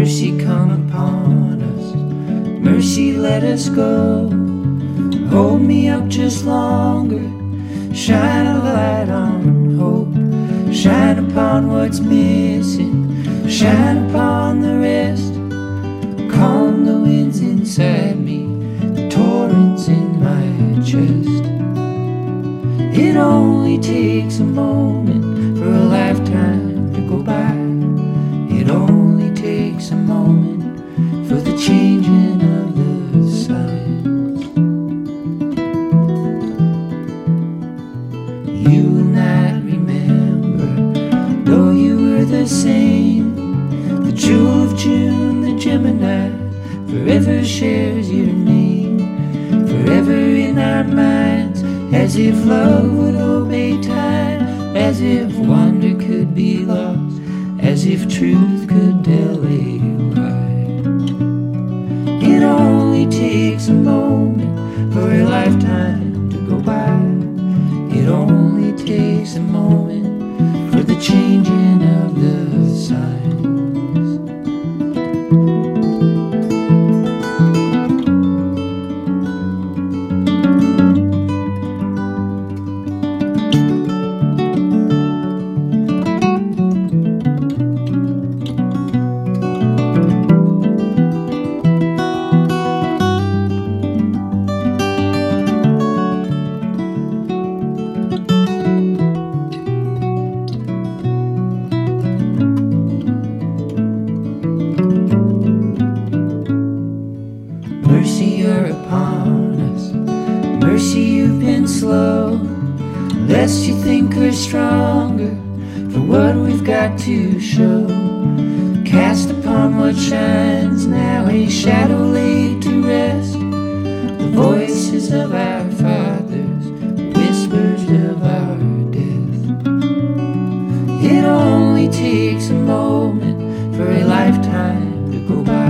Mercy come upon us, mercy let us go. Hold me up just longer, shine a light on hope. Shine upon what's missing, shine upon the rest. Calm the winds inside me, the torrents in my chest. It only takes a moment for a lifetime to go by. It only takes a moment for the changing of the signs. You will not remember, though you were the same. The jewel of June, the Gemini, forever shares your name. Forever in our minds, as if love would obey time, as if wonder could be lost, as if truth could delay right. It only takes a moment for a lifetime to go by. It only takes a moment for the changing of the signs. Mercy, you're upon us. Mercy, you've been slow, lest you think we're stronger for what we've got to show. Cast upon what shines now, a shadow laid to rest. The voices of our fathers, whispers of our death. It only takes a moment for a lifetime to go by.